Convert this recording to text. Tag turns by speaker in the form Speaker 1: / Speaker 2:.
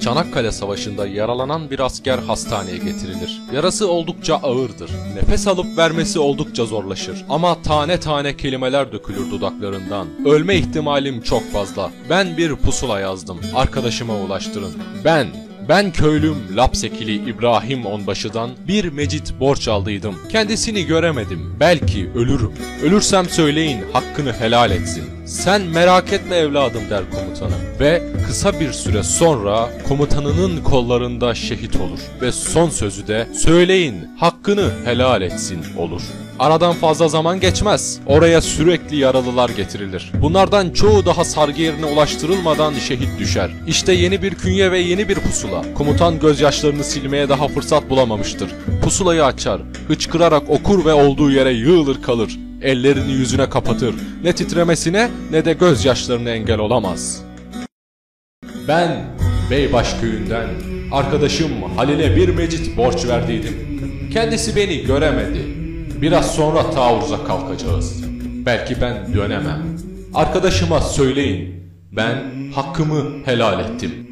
Speaker 1: Çanakkale Savaşı'nda yaralanan bir asker hastaneye getirilir. Yarası oldukça ağırdır. Nefes alıp vermesi oldukça zorlaşır. Ama tane tane kelimeler dökülür dudaklarından. Ölme ihtimalim çok fazla. Ben bir pusula yazdım. Arkadaşıma ulaştırın. Ben köylüm Lapsekili İbrahim Onbaşı'dan bir mecit borç aldıydım. Kendisini göremedim. Belki ölürüm. Ölürsem söyleyin, hakkını helal etsin. Sen merak etme evladım der komutanım. Ve kısa bir süre sonra komutanının kollarında şehit olur. Ve son sözü de söyleyin, hakkını helal etsin olur. Aradan fazla zaman geçmez. Oraya sürekli yaralılar getirilir. Bunlardan çoğu daha sargı yerine ulaştırılmadan şehit düşer. İşte yeni bir künye ve yeni bir pusula. Komutan gözyaşlarını silmeye daha fırsat bulamamıştır. Pusulayı açar, hıçkırarak okur ve olduğu yere yığılır kalır. Ellerini yüzüne kapatır. Ne titremesine ne de gözyaşlarına engel olamaz. Ben Beybaş köyünden arkadaşım Halil'e bir mecit borç verdiydim. Kendisi beni göremedi. Biraz sonra taarruza kalkacağız. Belki ben dönemem. Arkadaşıma söyleyin, ben hakkımı helal ettim.